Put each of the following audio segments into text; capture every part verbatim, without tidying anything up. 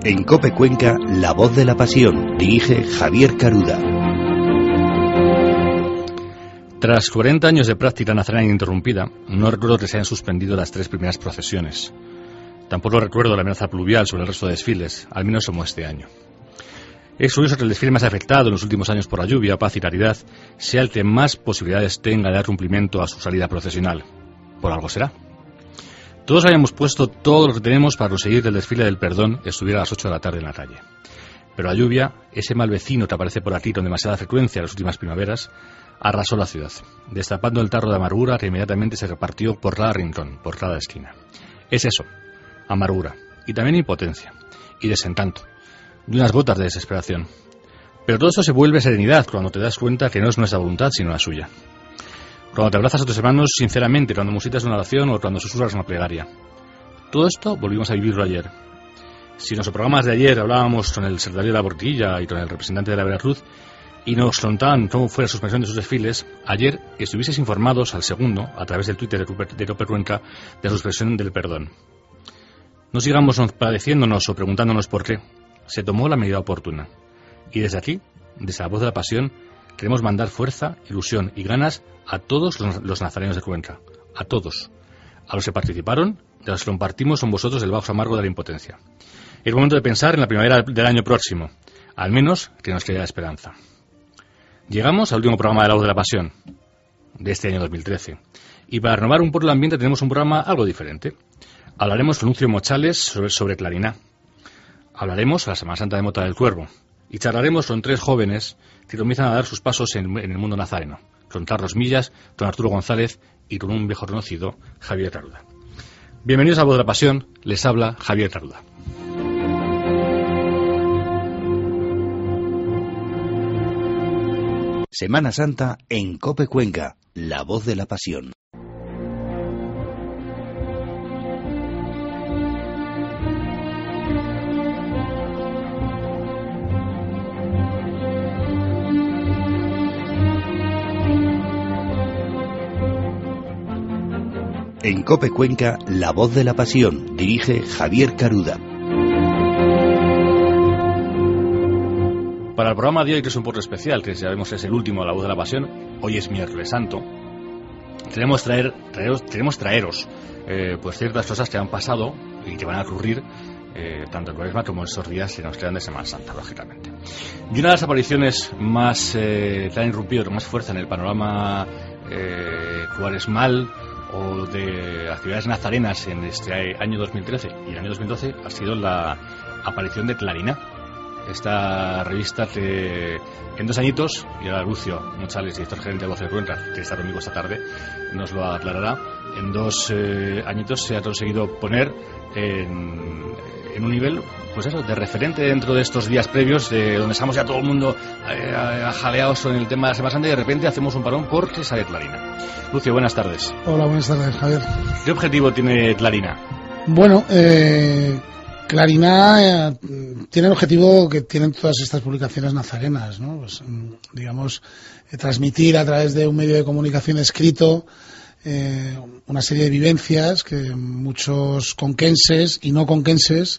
En COPE Cuenca, La Voz de la Pasión, dirige Javier Caruda. Tras cuarenta años de práctica nazarena ininterrumpida, no recuerdo que se hayan suspendido las tres primeras procesiones. Tampoco recuerdo la amenaza pluvial sobre el resto de desfiles, al menos como este año. Es curioso que el desfile más afectado en los últimos años por la lluvia, paz y caridad, sea el que más posibilidades tenga de dar cumplimiento a su salida procesional. Por algo será. Todos habíamos puesto todo lo que tenemos para conseguir que el desfile del perdón estuviera a las ocho de la tarde en la calle. Pero la lluvia, ese mal vecino que aparece por aquí con demasiada frecuencia en las últimas primaveras, arrasó la ciudad, destapando el tarro de amargura que inmediatamente se repartió por cada rincón, por cada esquina. Es eso, amargura, y también impotencia, y desencanto, y unas gotas de desesperación. Pero todo esto se vuelve serenidad cuando te das cuenta que no es nuestra voluntad, sino la suya. Cuando te abrazas a tus hermanos sinceramente, cuando musitas una oración o cuando susurras una plegaria. Todo esto volvimos a vivirlo ayer. Si en nuestros programas de ayer hablábamos con el secretario de la Portilla y con el representante de la Veracruz y nos contaban cómo fue la suspensión de sus desfiles, ayer estuvieseis informados al segundo, a través del Twitter de COPE Cuenca, de la suspensión del perdón. No sigamos padeciéndonos o preguntándonos por qué. Se tomó la medida oportuna. Y desde aquí, desde La Voz de la Pasión, queremos mandar fuerza, ilusión y ganas a todos los, los nazarenos de Cuenca. A todos. A los que participaron y a los que compartimos con vosotros el vaso amargo de la impotencia. Es momento de pensar en la primavera del año próximo. Al menos que nos quede la esperanza. Llegamos al último programa de La Voz de la Pasión, de este año dos mil trece. Y para renovar un poco el ambiente tenemos un programa algo diferente. Hablaremos con Lucio Mochales sobre, sobre Clariná. Hablaremos a la Semana Santa de Mota del Cuervo. Y charlaremos con tres jóvenes que comienzan a dar sus pasos en, en el mundo nazareno. Con Carlos Millas, con Arturo González y con un viejo conocido, Javier Caruda. Bienvenidos a La Voz de la Pasión, les habla Javier Caruda. Semana Santa en COPE Cuenca, La Voz de la Pasión. En COPE Cuenca, La Voz de la Pasión, dirige Javier Caruda. Para el programa de hoy, que es un poco especial, que sabemos es el último de La Voz de la Pasión, hoy es miércoles santo, queremos traer, traeros, queremos traeros eh, pues ciertas cosas que han pasado y que van a ocurrir eh, tanto en Cuaresma como en estos días que nos quedan de Semana Santa, lógicamente. Y una de las apariciones más eh, que han irrumpido con más fuerza en el panorama eh, cuaresmal o de actividades nazarenas en este año dos mil trece y el año dos mil doce ha sido la aparición de Clariná, esta revista que en dos añitos, y ahora Lucio Mochales, director gerente de Voces de Cuenca, que está conmigo esta tarde, nos lo aclarará, en dos eh, añitos se ha conseguido poner en, en un nivel, pues eso, de referente dentro de estos días previos, de donde estamos ya todo el mundo eh, ajaleados en el tema de la Semana Santa y de repente hacemos un parón porque sale Clariná. Lucio, buenas tardes. Hola, buenas tardes, Javier. ¿Qué objetivo tiene Clariná? Bueno, eh, Clariná eh, tiene el objetivo que tienen todas estas publicaciones nazarenas, ¿no? Pues, digamos, eh, transmitir a través de un medio de comunicación escrito eh, una serie de vivencias que muchos conquenses y no conquenses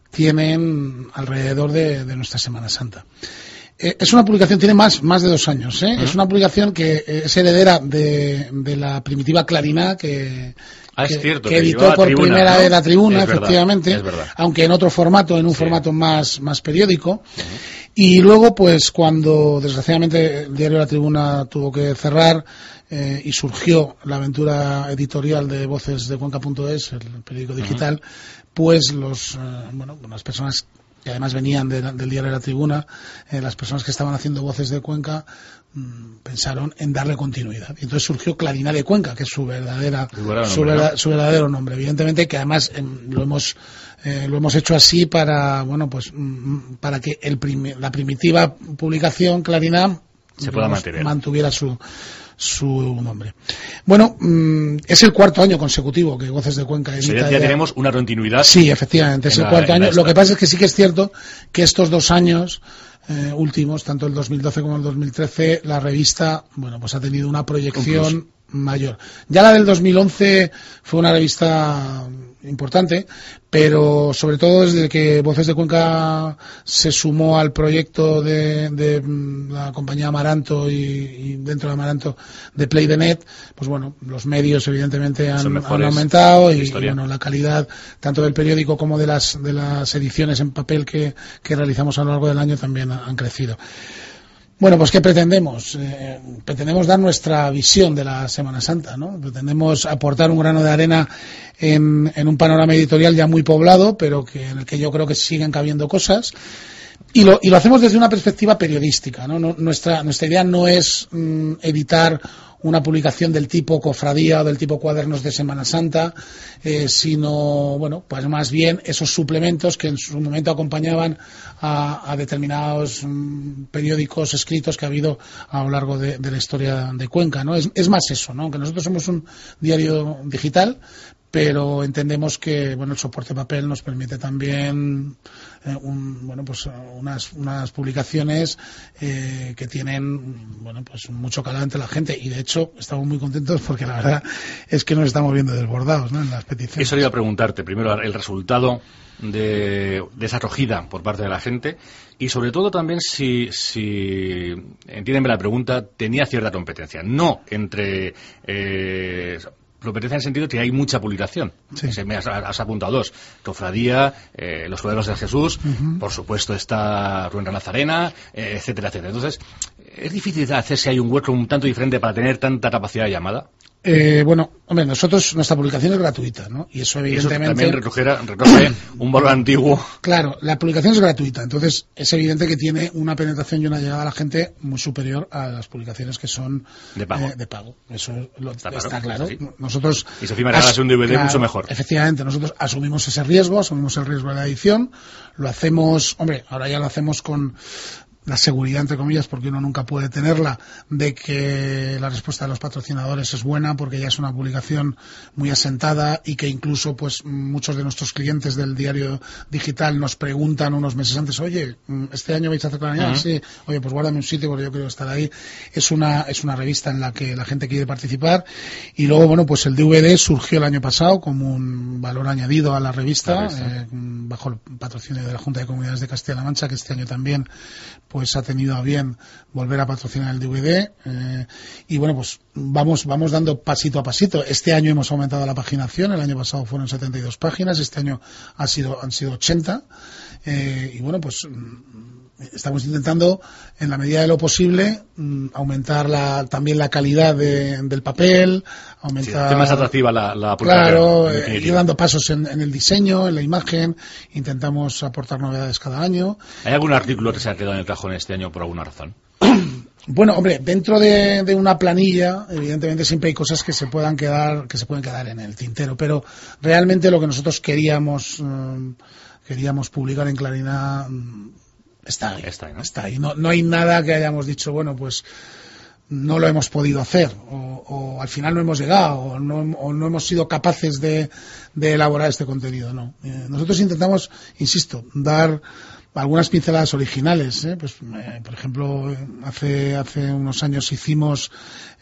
tienen alrededor de, de nuestra Semana Santa. Eh, es una publicación, tiene más, más de dos años, ¿eh? Uh-huh. Es una publicación que es heredera de, de la primitiva Clariná que, ah, que, es cierto, que que editó por tribuna, primera ¿no? vez la Tribuna, es efectivamente, verdad, aunque en otro formato, en un sí. formato más, más periódico. Uh-huh. Y luego, pues, cuando desgraciadamente el diario La Tribuna tuvo que cerrar eh, y surgió la aventura editorial de Voces de Cuenca punto es, el periódico digital, uh-huh. pues los, eh, bueno, las personas que además venían de, del diario de La Tribuna, eh, las personas que estaban haciendo Voces de Cuenca mmm, pensaron en darle continuidad. Y entonces surgió Clariná de Cuenca, que es su verdadera su, nombre, verdad, ¿no? su verdadero nombre. Evidentemente que además eh, lo hemos eh, lo hemos hecho así para bueno pues mm, para que el prim- la primitiva publicación Clariná se pueda mantener, mantuviera su su nombre. Bueno, mmm, es el cuarto año consecutivo que Voces de Cuenca edita. O sea, ya, ya tenemos una continuidad. Sí, efectivamente, es el la, cuarto año. Lo que pasa es que sí que es cierto que estos dos años eh, últimos, tanto el dos mil doce como el dos mil trece, la revista, bueno, pues ha tenido una proyección mayor. Ya la del dos mil once fue una revista importante, pero sobre todo desde que Voces de Cuenca se sumó al proyecto de, de la compañía Amaranto y, y dentro de Amaranto de Play the Net, pues bueno, los medios evidentemente han, han aumentado y, y bueno, la calidad tanto del periódico como de las de las ediciones en papel que, que realizamos a lo largo del año también han crecido. Bueno, pues ¿qué pretendemos? Eh, pretendemos dar nuestra visión de la Semana Santa, ¿no? Pretendemos aportar un grano de arena en, en un panorama editorial ya muy poblado, pero que en el que yo creo que siguen cabiendo cosas. Y lo, y lo hacemos desde una perspectiva periodística, ¿no? No, nuestra, nuestra idea no es mm, editar una publicación del tipo cofradía o del tipo cuadernos de Semana Santa, eh, sino, bueno, pues más bien esos suplementos que en su momento acompañaban a, a determinados mm, periódicos escritos que ha habido a lo largo de, de la historia de Cuenca, ¿no? Es, es más eso, ¿no? Que nosotros somos un diario digital, pero entendemos que bueno el soporte papel nos permite también eh, un, bueno pues unas unas publicaciones eh, que tienen bueno pues mucho calado entre la gente, y de hecho estamos muy contentos porque la verdad es que nos estamos viendo desbordados, ¿no?, en las peticiones. Eso iba a preguntarte primero el resultado de, de esa acogida por parte de la gente, y sobre todo también si, si entiéndeme la pregunta, tenía cierta competencia, no entre eh, competencia en el sentido de que hay mucha publicación. Sí. Se me has, has apuntado dos. Cofradía, eh, los cuadernos de Jesús, uh-huh. Por supuesto está Ruenda Nazarena, eh, etcétera, etcétera. Entonces, ¿es difícil hacer si hay un hueco un tanto diferente para tener tanta capacidad de llamada? Eh, bueno, hombre, nosotros, nuestra publicación es gratuita, ¿no? Y eso evidentemente... Eso también recogerá, recoge un valor antiguo. Claro, la publicación es gratuita, entonces es evidente que tiene una penetración y una llegada a la gente muy superior a las publicaciones que son de pago. Eh, de pago. Eso lo, está, está claro. claro. Nosotros... Y si encima regalas un D V D, claro, mucho mejor. Efectivamente, nosotros asumimos ese riesgo, asumimos el riesgo de la edición, lo hacemos, hombre, ahora ya lo hacemos con la seguridad, entre comillas, porque uno nunca puede tenerla, de que la respuesta de los patrocinadores es buena, porque ya es una publicación muy asentada y que incluso pues muchos de nuestros clientes del diario digital nos preguntan unos meses antes, oye, ¿este año vais a hacer la añada? Uh-huh. Sí, oye, pues guárdame un sitio porque yo quiero estar ahí. Es una, es una revista en la que la gente quiere participar, y luego, bueno, pues el D V D surgió el año pasado como un valor añadido a la revista, la revista. Eh, bajo el patrocinio de la Junta de Comunidades de Castilla-La Mancha, que este año también pues ha tenido a bien volver a patrocinar el D V D, eh, y bueno, pues vamos vamos dando pasito a pasito. Este año hemos aumentado la paginación, el año pasado fueron setenta y dos páginas, este año ha sido han sido ochenta, eh, y bueno, pues estamos intentando en la medida de lo posible aumentar la, también la calidad de, del papel, aumentar... Sí, más atractiva la, la publicación. Claro, eh, ir dando pasos en, en el diseño, en la imagen, intentamos aportar novedades cada año. ¿Hay algún artículo que se ha quedado en el cajón este año por alguna razón? Bueno, hombre, dentro de, de una planilla, evidentemente siempre hay cosas que se puedan quedar, que se pueden quedar en el tintero, pero realmente lo que nosotros queríamos, eh, queríamos publicar en Clarina está ahí, está ahí, ¿no? Está ahí. No, no hay nada que hayamos dicho, bueno, pues no lo hemos podido hacer, o, o al final no hemos llegado, o no, o no hemos sido capaces de, de elaborar este contenido, no. Eh, nosotros intentamos, insisto, dar algunas pinceladas originales, ¿eh? Pues, eh, por ejemplo, hace hace unos años hicimos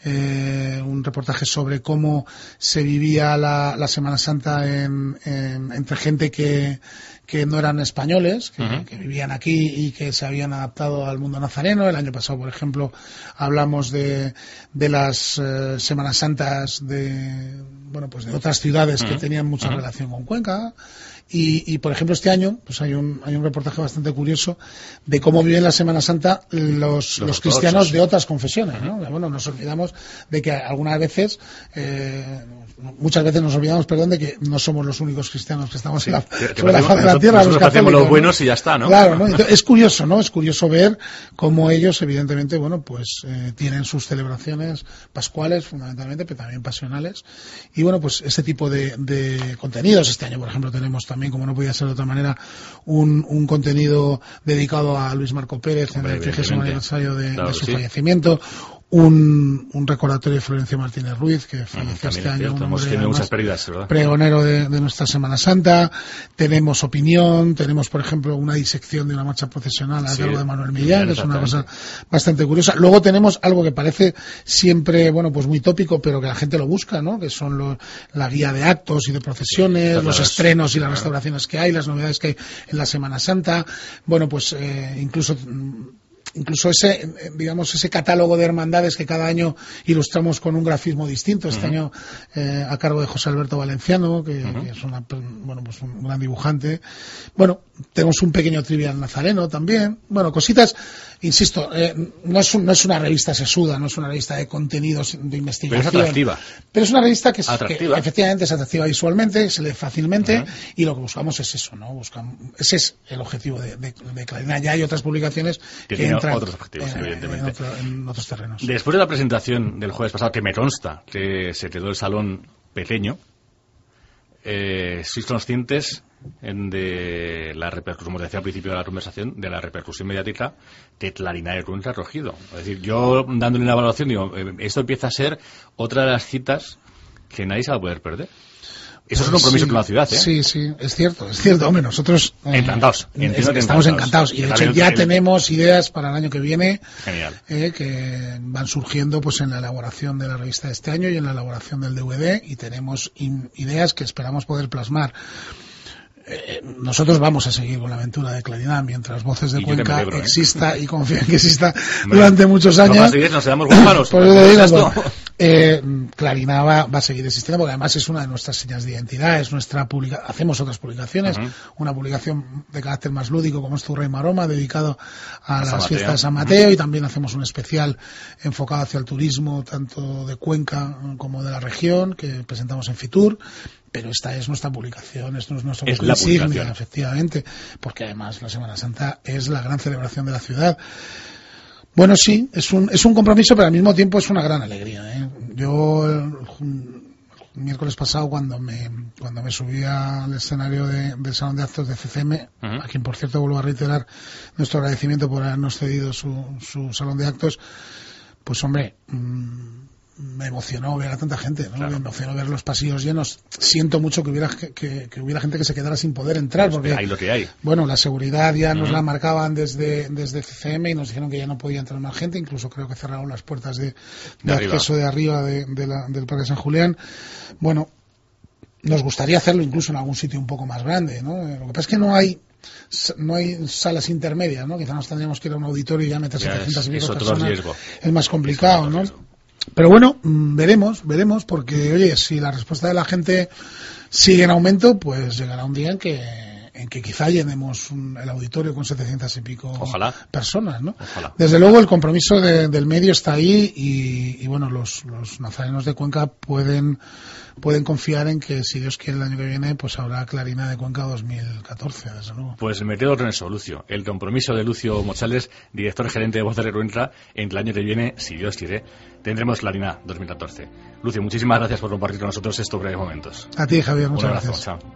eh, un reportaje sobre cómo se vivía la, la Semana Santa en, en, entre gente que que no eran españoles, que, uh-huh. que vivían aquí y que se habían adaptado al mundo nazareno. El año pasado, por ejemplo, hablamos de, de las eh, Semanas Santas de, bueno, pues de otras ciudades uh-huh. que tenían mucha uh-huh. relación con Cuenca. Y, y, por ejemplo, este año pues hay un hay un reportaje bastante curioso de cómo viven la Semana Santa los, los, los cristianos de otras confesiones, ¿no? Uh-huh. Bueno, nos olvidamos de que algunas veces, eh, muchas veces nos olvidamos, perdón, de que no somos los únicos cristianos que estamos sí, en la, que, sobre la faz de la tierra. Nosotros hacemos los buenos, ¿no? Y ya está, ¿no? Claro, ¿no? Entonces, es curioso, ¿no? Es curioso ver cómo ellos, evidentemente, bueno, pues eh, tienen sus celebraciones pascuales, fundamentalmente, pero también pasionales. Y bueno, pues este tipo de, de contenidos. Este año, por ejemplo, tenemos también, como no podía ser de otra manera, un, un contenido dedicado a Luis Marco Pérez. Hombre, en el trigésimo aniversario de, claro, de su sí. fallecimiento. un, un recordatorio de Florencio Martínez Ruiz, que falleció mm, este año, un hemos tenido muchas pérdidas, ¿verdad? Pregonero de, de nuestra Semana Santa. Tenemos opinión, tenemos, por ejemplo, una disección de una marcha procesional a sí, cargo de Manuel Millán, que es una cosa bastante curiosa. Luego tenemos algo que parece siempre, bueno, pues muy tópico, pero que la gente lo busca, ¿no? Que son los, la guía de actos y de procesiones, sí, los estrenos y las restauraciones que hay, las novedades que hay en la Semana Santa. Bueno, pues eh, incluso incluso ese, digamos, ese catálogo de hermandades que cada año ilustramos con un grafismo distinto. Este uh-huh. año eh, a cargo de José Alberto Valenciano, que, uh-huh. que es una, bueno, pues un gran dibujante. Bueno, tenemos un pequeño trivial nazareno también. Bueno, cositas, insisto, eh, no es un, no es una revista sesuda, no es una revista de contenidos de investigación. Pero es atractiva. Pero es una revista que, es, que efectivamente es atractiva visualmente, se lee fácilmente, uh-huh. y lo que buscamos es eso, ¿no? Buscamos, ese es el objetivo de, de, de Clarina. Ya hay otras publicaciones que, que entran otros objetivos, eh, evidentemente. En, otro, en otros terrenos. Después de la presentación del jueves pasado, que me consta que se quedó el salón pequeño, eh, sois conscientes de la repercusión, como decía al principio de la conversación, de la repercusión mediática que Clarina de Cuenca ha cogido. Es decir, yo dándole una evaluación digo, eh, esto empieza a ser otra de las citas que nadie se va a poder perder. Eso pues es un compromiso sí, con la ciudad, ¿eh? Sí, sí, es cierto, es cierto. Hombre, nosotros eh, encantados, es, estamos encantados. Y de hecho ya tenemos ideas para el año que viene. Genial. Eh, que van surgiendo pues en la elaboración de la revista de este año y en la elaboración del D V D, y tenemos in, ideas que esperamos poder plasmar. Eh, nosotros vamos a seguir con la aventura de Clarina mientras Voces de y Cuenca alegro, exista ¿eh? Y confío en que exista durante muchos años. No seguir, nos quedamos huérfanos. Por eso digo, bueno, eh, Clarina va, va a seguir existiendo porque además es una de nuestras señas de identidad, es nuestra publica hacemos otras publicaciones, uh-huh. una publicación de carácter más lúdico como es Tu Rey Maroma, dedicado a, a las fiestas de San Mateo, uh-huh. y también hacemos un especial enfocado hacia el turismo tanto de Cuenca como de la región que presentamos en Fitur. Pero esta es nuestra publicación, esto es nuestra es la publicación, efectivamente, porque además la Semana Santa es la gran celebración de la ciudad. Bueno, sí, es un es un compromiso, pero al mismo tiempo es una gran alegría, ¿eh? Yo el, el miércoles pasado cuando me cuando me subí al escenario de, del Salón de Actos de C C M, uh-huh. a quien por cierto vuelvo a reiterar nuestro agradecimiento por habernos cedido su, su Salón de Actos, pues hombre, mmm, me emocionó ver a tanta gente, ¿no? Claro. Me emocionó ver los pasillos llenos. Siento mucho que hubiera que, que, que hubiera gente que se quedara sin poder entrar, porque hay lo que hay. Bueno, la seguridad ya uh-huh. nos la marcaban desde desde C C M y nos dijeron que ya no podía entrar más gente, incluso creo que cerraron las puertas de, de, de acceso de arriba de, de la, del Parque San Julián. Bueno, nos gustaría hacerlo incluso en algún sitio un poco más grande, ¿no? Lo que pasa es que no hay no hay salas intermedias, ¿no? Quizás nos tendríamos que ir a un auditorio y ya meter setecientas y pico personas. Riesgo. Es más complicado, ¿no? Pero bueno, veremos, veremos, porque oye, si la respuesta de la gente sigue en aumento, pues llegará un día en que en que quizá llenemos un, el auditorio con setecientas y pico Ojalá. personas, ¿no? Ojalá. Desde luego el compromiso de, del medio está ahí y, y bueno, los, los nazarenos de Cuenca pueden pueden confiar en que si Dios quiere el año que viene pues habrá Clarina de Cuenca dos mil catorce, desde luego. Pues me quedo con eso, Lucio. El compromiso de Lucio Mochales, director gerente de Voces de Cuenca, en el año que viene, si Dios quiere, tendremos Clarina dos mil catorce. Lucio, muchísimas gracias por compartir con nosotros estos breves momentos. A ti, Javier, muchas Un abrazo, gracias. Chao.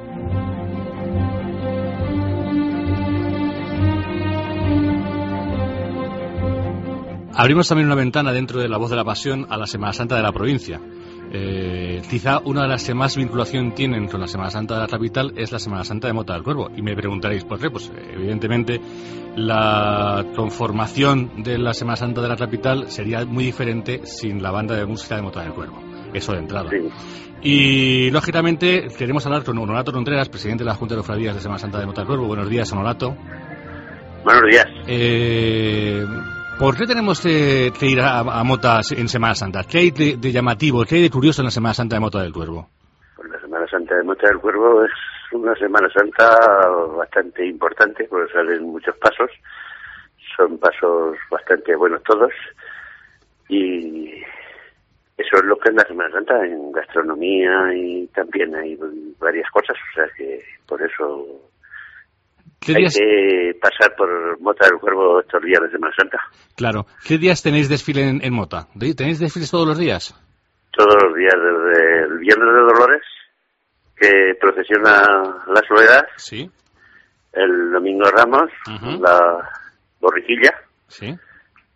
Abrimos también una ventana dentro de La Voz de la Pasión a la Semana Santa de la provincia. Eh, quizá una de las que más vinculación tienen con la Semana Santa de la capital es la Semana Santa de Mota del Cuervo. Y me preguntaréis, ¿por qué? Pues evidentemente la conformación de la Semana Santa de la capital sería muy diferente sin la banda de música de Mota del Cuervo. Eso de entrada. Sí. Y lógicamente queremos hablar con Honorato Contreras, presidente de la Junta de Cofradías de Semana Santa de Mota del Cuervo. Buenos días, Honorato. Buenos días. Eh... ¿Por qué tenemos que, que ir a, a Mota en Semana Santa? ¿Qué hay de, de llamativo, qué hay de curioso en la Semana Santa de Mota del Cuervo? Pues la Semana Santa de Mota del Cuervo es una Semana Santa bastante importante, porque salen muchos pasos, son pasos bastante buenos todos, y eso es lo que es la Semana Santa, en gastronomía y también hay varias cosas, o sea que por eso ¿Qué hay días... que pasar por Mota del Cuervo estos días de Semana Santa. Claro. ¿Qué días tenéis desfile en, en Mota? ¿Tenéis desfiles todos los días? Todos los días, desde el Viernes de Dolores, que procesiona la Soledad. Sí. El Domingo de Ramos, uh-huh. la Borriquilla. Sí.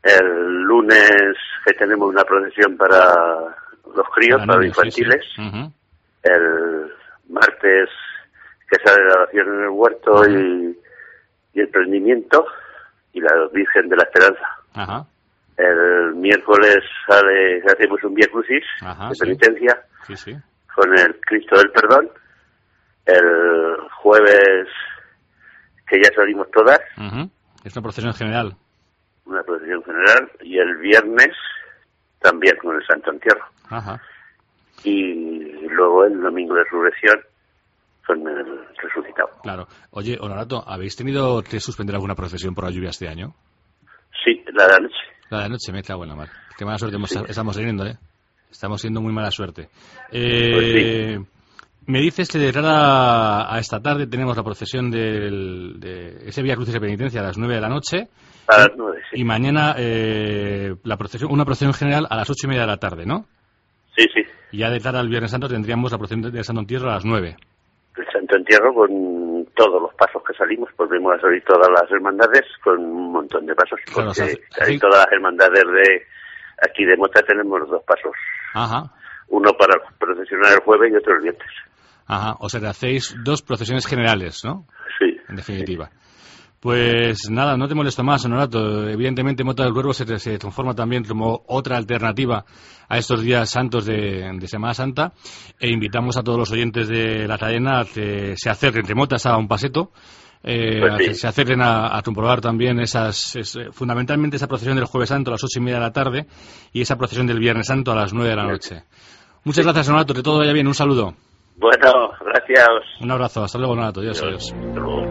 El lunes que tenemos una procesión para los críos, para, para los infantiles. Sí, sí. Uh-huh. El martes que sale la oración en el huerto uh-huh. y, y el prendimiento y la Virgen de la Esperanza. Uh-huh. El miércoles sale, hacemos un Vía Crucis uh-huh, de penitencia sí. Sí, sí. con el Cristo del Perdón. El jueves que ya salimos todas. Uh-huh. Es una procesión general. Una procesión general. Y el viernes también con el Santo Entierro. Uh-huh. Y luego el domingo de resurrección con el resucitado. Claro. Oye, Honorato, ¿habéis tenido que suspender alguna procesión por la lluvia este año? Sí, la de anoche. La de anoche, me cago en la mar. Qué mala suerte sí. estamos teniendo, ¿eh? Estamos siendo muy mala suerte. Eh, pues sí. Me dices que de cara a esta tarde tenemos la procesión del, de ese Vía Crucis de Penitencia a las nueve de la noche. A las nueve, sí. Y mañana eh, la procesión, una procesión general a las ocho y media de la tarde, ¿no? Sí, sí. Y ya de cara al Viernes Santo tendríamos la procesión del Santo Entierro a las nueve. El Santo Entierro con todos los pasos que salimos, volvemos a salir todas las hermandades con un montón de pasos. Claro, porque o sea, casi todas las hermandades de aquí de Mota tenemos dos pasos. Ajá. Uno para procesionar el jueves y otro el viernes. Ajá, o sea, que hacéis dos procesiones generales, ¿no? Sí. En definitiva. Sí. Pues nada, no te molesto más, Honorato. Evidentemente, Mota del Cuervo se, se transforma también como otra alternativa a estos días santos de, de Semana Santa. E invitamos a todos los oyentes de la cadena a que se acerquen, que Mota está a un paseto, eh, pues sí. a que se acerquen a, a comprobar también esas, es, fundamentalmente esa procesión del Jueves Santo a las ocho y media de la tarde y esa procesión del Viernes Santo a las nueve de la noche. Muchas gracias, Honorato, que todo vaya bien. Un saludo. Bueno, gracias. Un abrazo. Hasta luego, Honorato. Adiós, adiós. Hasta luego.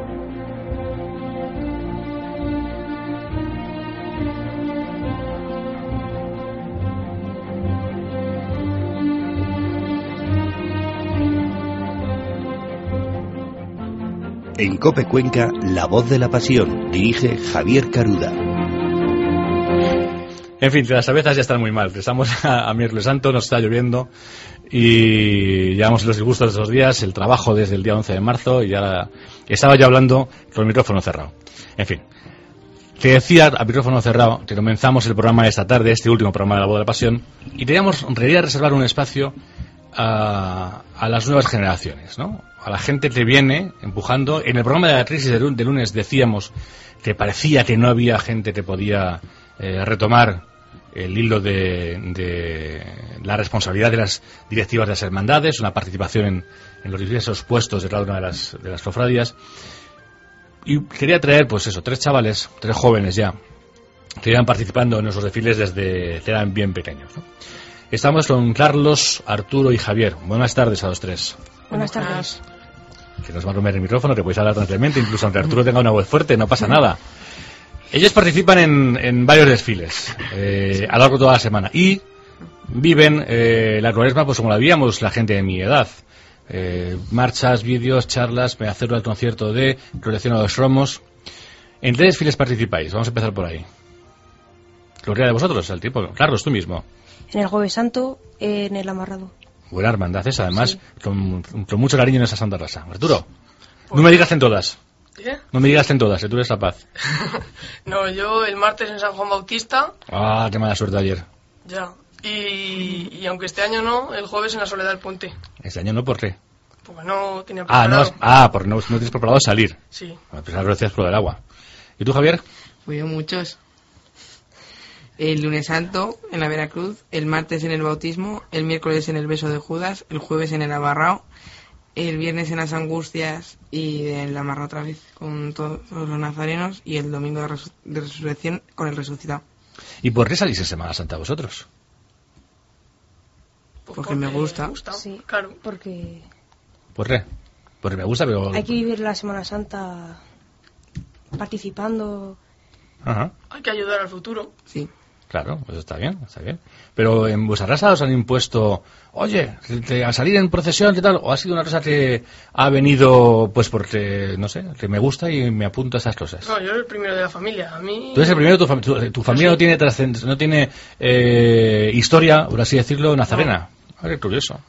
En COPE Cuenca, La Voz de la Pasión, dirige Javier Caruda. En fin, las abejas ya están muy mal. Estamos a, a miércoles santo, nos está lloviendo y llevamos los disgustos de esos días, el trabajo desde el día once de marzo y ya estaba yo hablando con el micrófono cerrado. En fin, te decía a micrófono cerrado que comenzamos el programa de esta tarde, este último programa de La Voz de la Pasión, y teníamos en realidad reservar un espacio a, a las nuevas generaciones, ¿no? A la gente que viene empujando. En el programa de la crisis de lunes decíamos que parecía que no había gente que podía eh, retomar el hilo de, de la responsabilidad de las directivas de las hermandades, una participación en, en los diversos puestos de cada una de las, de las cofradías. Y quería traer, pues eso, tres chavales, tres jóvenes ya, que iban participando en nuestros desfiles desde que eran bien pequeños, ¿no? Estamos con Carlos, Arturo y Javier. Buenas tardes a los tres. Buenas tardes. Que nos va a comer el micrófono, que podéis hablar tranquilamente, incluso aunque Arturo tenga una voz fuerte, no pasa nada. Ellos participan en, en varios desfiles eh, a lo largo de toda la semana y viven eh, la Cuaresma pues como la vivíamos la gente de mi edad. Eh, marchas, vídeos, charlas, me acerco al concierto de Colección a los Romos. ¿En qué desfiles participáis? Vamos a empezar por ahí. Gloria de vosotros, el tipo. Carlos, tú mismo. En el Jueves Santo, en el Amarrado. Buena hermandad esa, además, sí. con, con mucho cariño en esa Santa Raza. Arturo, pues, no me digas en todas. ¿Qué? No me digas en todas, que tú eres la paz. No, yo el martes en San Juan Bautista. Ah, qué mala suerte ayer. Ya. Y, y aunque este año no, el jueves en la Soledad del Puente. Este año no, ¿por qué? Porque no tenía Ah, preparado. no, ah, porque no, no tienes preparado salir. Sí. Bueno, pues gracias por lo del agua. ¿Y tú, Javier? Pues yo muchos. El lunes santo en la Veracruz, el martes en el bautismo, el miércoles en el beso de Judas, el jueves en el abarrao, el viernes en las angustias y en la amarra otra vez con todos los nazarenos y el domingo de, resu- de resurrección con el resucitado. ¿Y por qué salís en Semana Santa vosotros? Pues porque me gusta. Me gusta. Sí, Claro. porque ¿Por qué? Porque me gusta, pero... hay que vivir la Semana Santa participando. Ajá. Hay que ayudar al futuro. Sí. Claro, eso está bien, está bien. Pero en vuestra raza os han impuesto, oye, te, a salir en procesión, ¿qué tal? ¿O ha sido una cosa que ha venido, pues porque, no sé, que me gusta y me apunto a esas cosas? No, yo era el primero de la familia. A mí... Tú eres el primero, tu, fam- tu, tu familia no tiene trascend- no tiene eh, historia, por así decirlo, nazarena. No. Ah, qué curioso.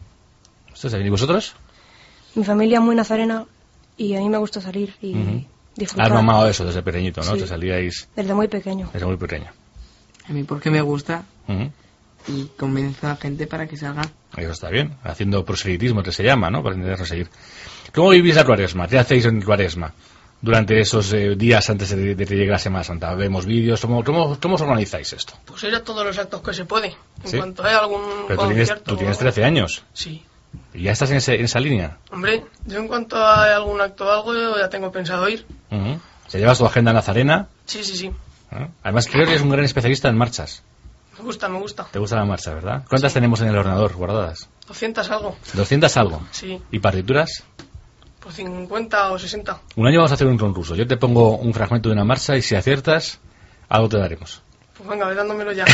¿Esto está bien? ¿Y vosotros? Mi familia es muy nazarena y a mí me gusta salir y Uh-huh. disfrutar. Has mamado eso desde pequeñito, ¿no? Sí. Te salíais Desde muy pequeño. desde muy pequeño. A mí porque me gusta Ujú. y convenzo a la gente para que salga. Eso está bien, haciendo proselitismo que se llama, ¿no? Para intentar seguir. ¿Cómo vivís la cuaresma? ¿Qué hacéis en cuaresma? Durante esos eh, días antes de, de que llegue la Semana Santa. Vemos vídeos, ¿cómo, cómo, cómo os organizáis esto? Pues ir a todos los actos que se puede. En ¿Sí? cuanto haya algún Pero tú tienes, concierto... tú tienes trece años Sí. y ya estás en, ese- en esa línea. Hombre, yo en cuanto haya algún acto o algo, yo ya tengo pensado ir. Ujú. O sea, llevas tu agenda nazarena. Sí, sí, sí. ¿Eh? Además, creo que eres un gran especialista en marchas. Me gusta, me gusta. Te gusta la marcha, ¿verdad? ¿Cuántas tenemos en el ordenador guardadas? doscientas algo. ¿doscientas algo? Sí. ¿Y partituras? Pues cincuenta o sesenta. Un año vamos a hacer un concurso. Yo te pongo un fragmento de una marcha y si aciertas, algo te daremos. Pues venga, ve dándomelo ya.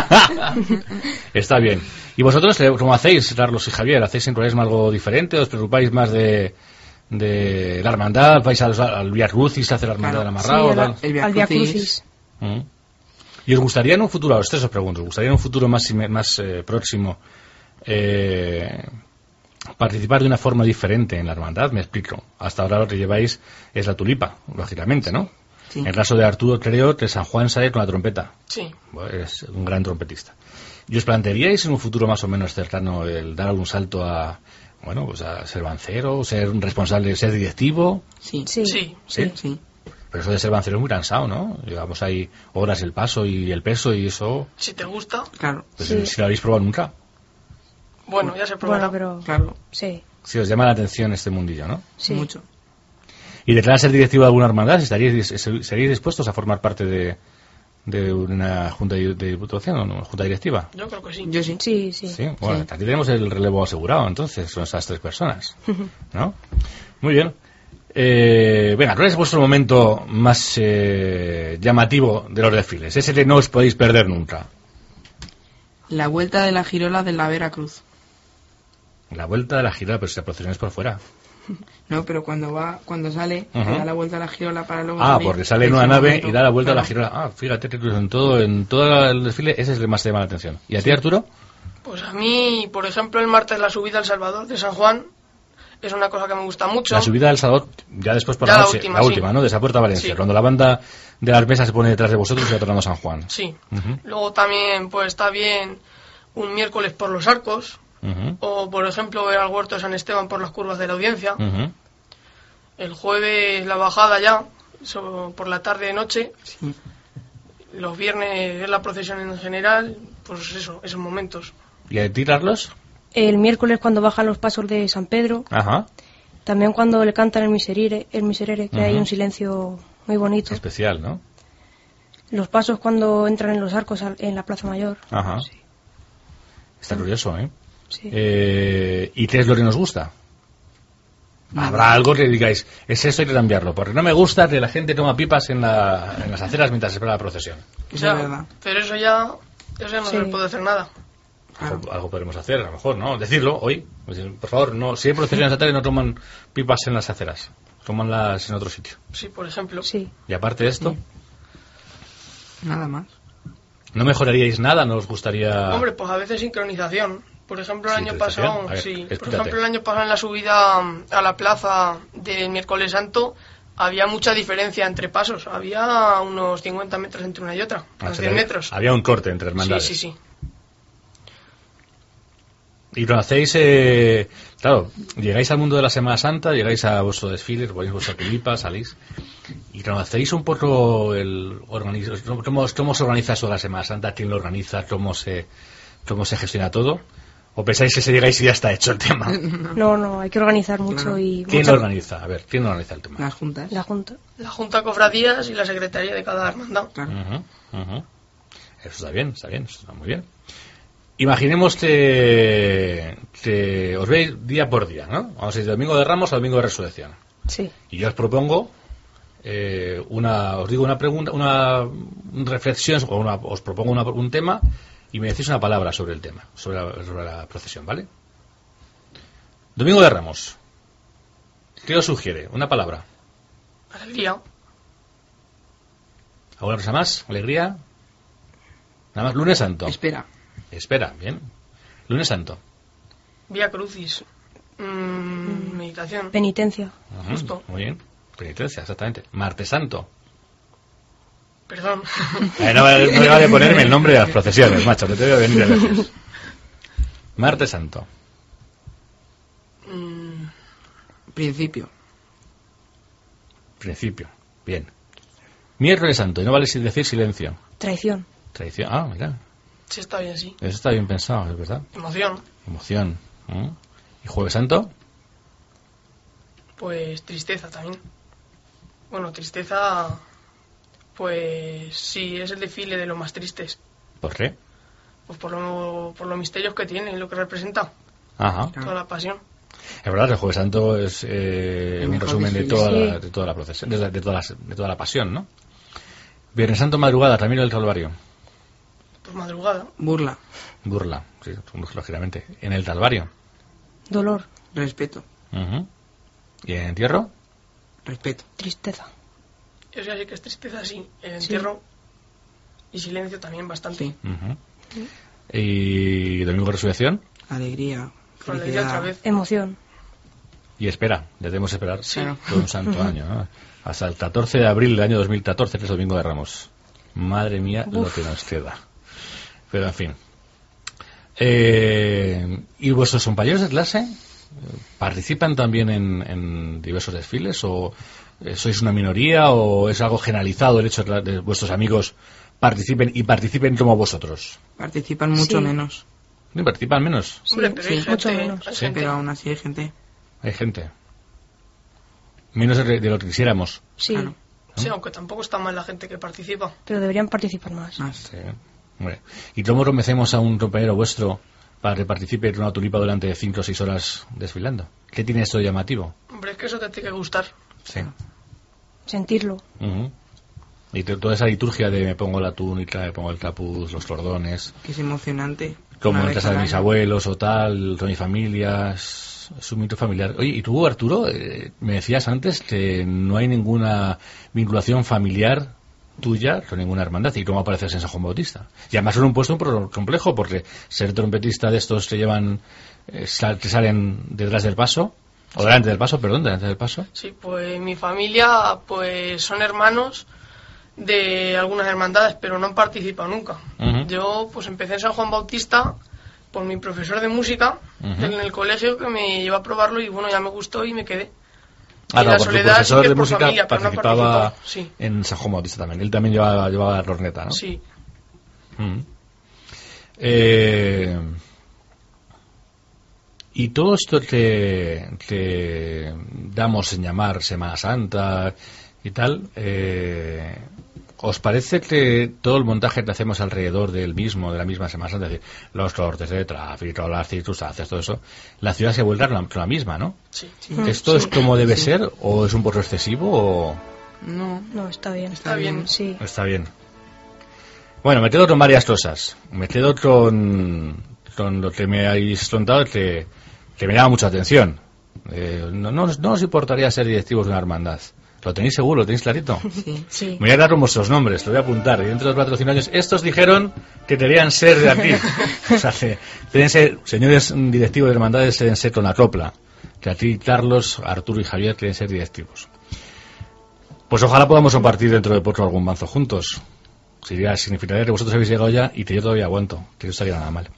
Está bien. ¿Y vosotros eh, cómo hacéis, Carlos y Javier? ¿Hacéis en Cuaresma algo diferente? ¿Os preocupáis más de, de la hermandad? ¿Vais al, al Via Crucis a hacer la hermandad del Claro. amarrado? Sí, tal? al, El Via al Via Crucis. Crucis. Mm. ¿Y os gustaría en un futuro, a ustedes os pregunto, ¿os gustaría en un futuro más, ime- más eh, próximo eh, participar de una forma diferente en la hermandad? Me explico. Hasta ahora lo que lleváis es la tulipa, lógicamente, ¿no? Sí. En el caso de Arturo, creo que San Juan sale con la trompeta. Sí. Bueno, es un gran trompetista. ¿Y os plantearíais en un futuro más o menos cercano el dar algún salto a, bueno, pues a ser bancero, ser un responsable, ser directivo? Sí. Sí. Sí. ¿Sí? Sí. Pero eso de ser bancero es muy cansado, ¿no? Llevamos ahí horas el paso y el peso y eso, Si te gusta, Claro. pues Sí. si lo habéis probado nunca. bueno, ya se probará. Bueno, pero... Claro. Sí, Si os llama la atención este mundillo, ¿no? sí. Mucho. Y de cara a ser directivo de alguna hermandad, ¿estaríais, ¿seríais dispuestos a formar parte de, de una junta de de diputación o una junta directiva? Yo creo que sí. Yo sí. Sí, sí. Sí, bueno, Sí. aquí tenemos el relevo asegurado, entonces, son esas tres personas, ¿no? Muy bien. Eh, venga, ¿cuál es vuestro momento más eh, llamativo de los desfiles? Ese que no os podéis perder nunca. La vuelta de la girola de la Veracruz. La vuelta de la gira, pero si la procesión es por fuera. No, pero cuando va, cuando sale, Ujú. le da la vuelta a la girola para luego Ah, salir. porque sale en Ese una nave momento, y da la vuelta a la claro. girola. Ah, fíjate que en todo, en todo el desfile ese es el más te llama la atención. ¿Y a ti, Arturo? Pues a mí, por ejemplo, el martes la subida al Salvador de San Juan es una cosa que me gusta mucho. La subida del Salvador, ya después por Ya la la noche, última, la sí. última, ¿no? De esa puerta a Valencia, Sí. cuando la banda de las mesas se pone detrás de vosotros y va tocando San Juan. Sí. Ujú, Luego también, pues está bien un miércoles por los arcos. ujú, O, por ejemplo, ver al huerto de San Esteban por las curvas de la audiencia. ujú. El jueves la bajada ya, so- por la tarde noche. Sí. Los viernes es la procesión en general. Pues eso, esos momentos. ¿Y a ti, Carlos? El miércoles cuando bajan los pasos de San Pedro. Ajá, También cuando le cantan el miserere, el miserere que hay Ujú. un silencio muy bonito. especial, ¿no? Los pasos cuando entran en los arcos al- en la Plaza Mayor. Ajá. Está curioso, ¿eh? Sí. Eh, ¿Y qué es lo que nos gusta? Habrá algo que digáis, es esto, hay que cambiarlo, porque no me gusta que la gente toma pipas en, la, en las aceras mientras espera la procesión. Eso Ya, es verdad. pero eso ya, eso ya no Sí. se puede hacer nada. Claro. Algo, algo podremos hacer, a lo mejor, ¿no? Decirlo hoy. Pues, por favor, no, si hay procesiones atrás no toman pipas en las aceras, tomanlas en otro sitio. Sí, por ejemplo. Sí. Y aparte de esto, Nada más. ¿no mejoraríais nada? ¿No os gustaría...? Hombre, pues a veces sincronización. Por ejemplo, el año Sincronización. pasado, A ver, sí. Por explícate. ejemplo, el año pasado en la subida mm, a la plaza del miércoles santo había mucha diferencia entre pasos. Había unos cincuenta metros entre una y otra, Ah, unos se cien había- metros. Había un corte entre Sí, hermandades. sí, sí. Y lo hacéis, eh, claro, llegáis al mundo de la Semana Santa, llegáis a vuestro desfile, ponéis vuestra tulipa, salís, y lo hacéis un poco el organizo, ¿cómo, cómo se organiza eso de la Semana Santa? ¿Quién lo organiza? ¿Cómo se, cómo se gestiona todo? ¿O pensáis que se llegáis y ya está hecho el tema? No, no, hay que organizar mucho Claro. y... ¿Quién mucha- lo organiza? A ver, ¿quién lo organiza el tema? Las juntas. La Junta. La Junta de Cofradías y la Secretaría de cada hermandad. Claro. Ujú, ujú. Eso está bien, está bien, eso está muy bien. Imaginemos que, que os veis día por día, ¿no? Vamos a ir de Domingo de Ramos a Domingo de Resurrección. Sí. Y yo os propongo eh, una, os digo una pregunta, una reflexión, o una, os propongo una- un tema y me decís una palabra sobre el tema, sobre la, sobre la procesión, ¿vale? Domingo de Ramos. ¿Qué os sugiere? Una palabra. Alegría. ¿Alguna cosa más? ¿Alegría? Nada más. Lunes Santo. Espera. Espera, bien. Lunes Santo. Vía Crucis. Mm, meditación. Penitencia. Ujú, Justo. muy bien. Penitencia, exactamente. Martes Santo. Perdón. Eh, no, no me vale ponerme el nombre de las procesiones, macho, que te voy a venir a decir. Martes Santo. Mm, Principio. Principio. Bien. Miércoles Santo, y no vale sin decir silencio. Traición. Tradición. Ah, mira. sí, está bien, sí. Eso está bien pensado, es verdad. Emoción, Emoción. ¿Mm? ¿Y Jueves Santo? pues tristeza también. Bueno, tristeza, pues sí, es el desfile de los más tristes. ¿Por qué? Pues por lo, por los misterios que tiene y lo que representa. Ajá. Toda la pasión. Es verdad, el Jueves Santo es eh, El un mejor resumen de desfile. toda, la, Sí. de toda la procesión, de, de, toda la, de toda la pasión, ¿no? Viernes Santo, madrugada, Ramiro del Calvario. Pues madrugada, Burla. Burla, sí, lógicamente. En el Calvario. Dolor. Respeto. Ujú. ¿Y en entierro? Respeto. Tristeza. eso ya sí que es tristeza, sí. El Sí. entierro y silencio también bastante. Sí. Ujú. ¿Y Domingo de Resurrección? Alegría. Con alegría otra Felicidad. vez. Emoción. Y espera, ya debemos esperar Claro. todo un santo año, ¿no? Hasta el catorce de abril del año dos mil catorce, que es Domingo de Ramos. Madre mía, lo Uf. que nos queda. Pero en fin. Eh, ¿Y vuestros compañeros de clase eh, participan también en, en diversos desfiles? ¿O eh, sois una minoría? ¿O es algo generalizado el hecho de que vuestros amigos participen y participen como vosotros? Participan mucho Sí. menos. ¿No participan menos? Sí, Hombre, pero sí, hay mucho gente, menos. hay Sí. gente. Pero aún así hay gente. Hay gente. Menos de de lo que quisiéramos. Sí, Claro. Sí, aunque tampoco está mal la gente que participa. pero deberían participar más. Más. Sí, hombre. ¿Y cómo convencemos a un compañero vuestro para que participe en una tulipa durante cinco o seis horas desfilando? ¿Qué tiene esto de llamativo? Hombre, es que eso te tiene que gustar. Sí. Sentirlo. Ujú. Y to- toda esa liturgia de me pongo la túnica, me pongo el capuz, los cordones, Que es emocionante. como Una en vez casa al de mis año. abuelos o tal, con mi familia, es, es un mito familiar. Oye, y tú, Arturo, eh, me decías antes que no hay ninguna vinculación familiar tuya con ninguna hermandad. ¿Y cómo apareces en San Juan Bautista? Y además en un puesto un poco complejo, porque ser trompetista de estos que llevan, eh, sal- que salen detrás del paso, o delante del paso, perdón, delante del paso. Sí, pues mi familia pues son hermanos de algunas hermandades, pero no han participado nunca. Ujú. Yo pues empecé en San Juan Bautista por mi profesor de música Ujú. en el colegio, que me llevó a probarlo y bueno, ya me gustó y me quedé. Ah, Y no, la porque tu soledad sí profesor que de es por música familia, pero no participaba participó, sí. en San Juan Bautista también. Él también llevaba, llevaba la corneta, ¿no? Sí, Mm. Eh, y todo esto que, que damos en llamar Semana Santa y tal, eh, ¿os parece que todo el montaje que hacemos alrededor del mismo, de la misma Semana Santa, es decir, los cortes de tráfico, las circunstancias, todo eso, la ciudad se vuelve la, la misma, ¿no? sí. Sí. ¿Esto es como debe ser o es un poco excesivo o No. No, está bien. Está bien. Sí. está bien? Bueno, me quedo con varias cosas. Me quedo con, con lo que me habéis contado que, que me llama mucha atención. Eh, no, no, no os importaría ser directivos de una hermandad. ¿Lo tenéis seguro? ¿Lo tenéis clarito? Sí. Sí. Me voy a dar con vuestros nombres, lo voy a apuntar. Y dentro de cuatro o cinco años, estos dijeron que querían ser de aquí. O sea, que deben ser, señores directivos de hermandades, deben ser con la copla. Que a ti, Carlos, Arturo y Javier quieren ser directivos. Pues ojalá podamos compartir dentro de poco algún banzo juntos. Sería, significaría que vosotros habéis llegado ya y que yo todavía aguanto, que no estaría nada mal.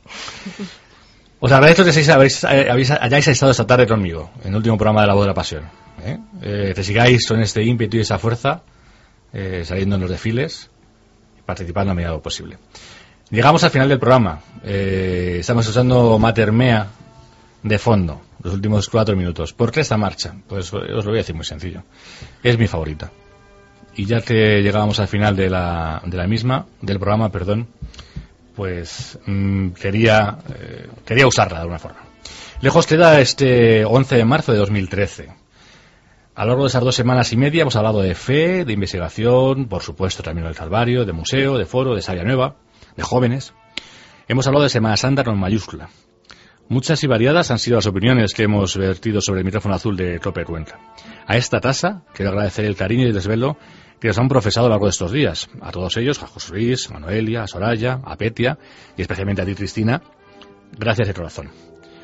Os agradezco que seáis- habéis, eh, habéis- hayáis estado esta tarde conmigo, en el último programa de La Voz de la Pasión. ¿eh? Eh, que sigáis con este ímpetu y esa fuerza, eh, saliendo en los desfiles, y participando a medida de lo posible. Llegamos al final del programa. Eh, estamos usando Mater Mea de fondo, los últimos cuatro minutos. ¿Por qué esta marcha? Pues os lo voy a decir muy sencillo. Es mi favorita. Y ya que llegábamos al final de la, de la misma, del programa, perdón, pues mm, quería, eh, quería usarla de alguna forma. Lejos queda este once de marzo de dos mil trece. A lo largo de esas dos semanas y media hemos hablado de fe, de investigación, por supuesto también del Calvario, de museo, de foro, de Sabia Nueva, de jóvenes. Hemos hablado de Semana Santa con mayúscula. Muchas y variadas han sido las opiniones que hemos vertido sobre el micrófono azul de Cope Cuenca. A esta tasa quiero agradecer el cariño y el desvelo que nos han profesado a lo largo de estos días. A todos ellos, a José Luis, a Noelia, a Soraya, a Petia y especialmente a ti, Cristina. Gracias de corazón.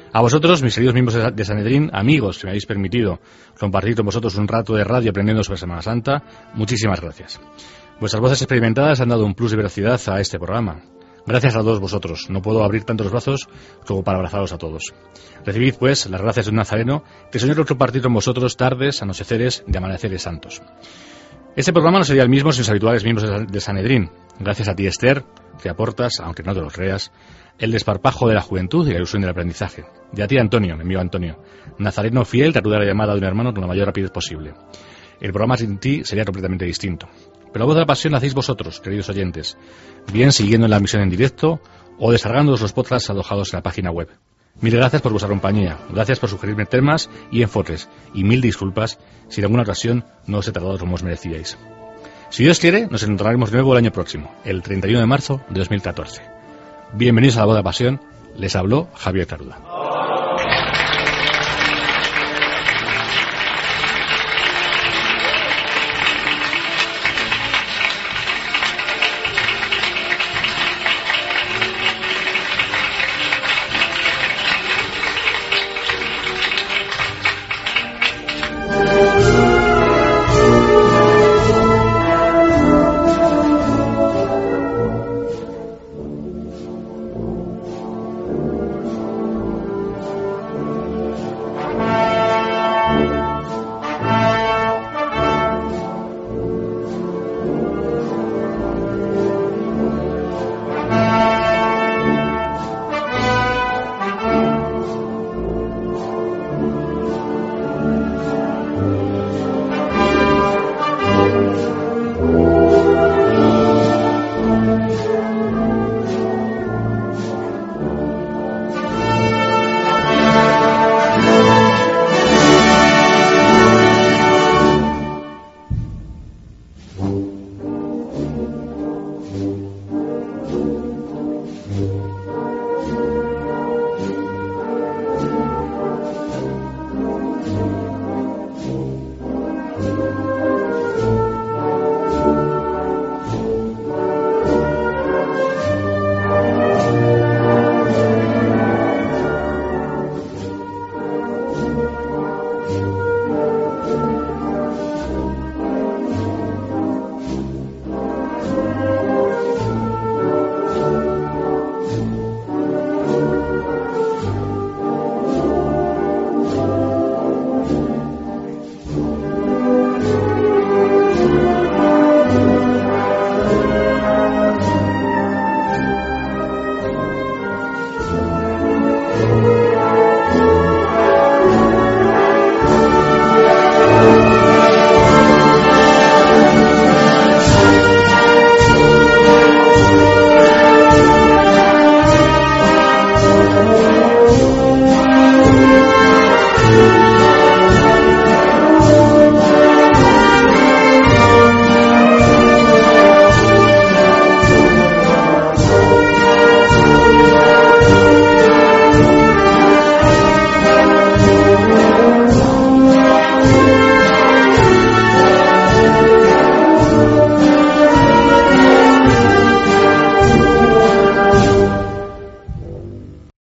A vosotros, mis queridos miembros de Sanedrín, amigos que me habéis permitido compartir con vosotros un rato de radio aprendiendo sobre Semana Santa, muchísimas gracias. Vuestras voces experimentadas han dado un plus de veracidad a este programa. Gracias a todos vosotros. No puedo abrir tanto los brazos como para abrazaros a todos. Recibid, pues, las gracias de un nazareno que soñó con compartir con vosotros tardes, anocheceres y amaneceres santos. Este programa no sería el mismo sin los habituales miembros de Sanedrín. Gracias a ti, Esther, que aportas, aunque no te lo creas, el desparpajo de la juventud y la ilusión del aprendizaje. Y a ti, Antonio, mi amigo Antonio, nazareno fiel, te acude a la llamada de un hermano con la mayor rapidez posible. El programa sin ti sería completamente distinto. Pero la voz de la pasión la hacéis vosotros, queridos oyentes, bien siguiendo la emisión en directo o descargando los podcasts alojados en la página web. Mil gracias por vuestra compañía, gracias por sugerirme temas y enfoques, y mil disculpas si en alguna ocasión no os he tratado como os merecíais. Si Dios quiere, nos encontraremos de nuevo el año próximo, el treinta y uno de marzo de dos mil catorce. Bienvenidos a la voz de la pasión, les habló Javier Caruda.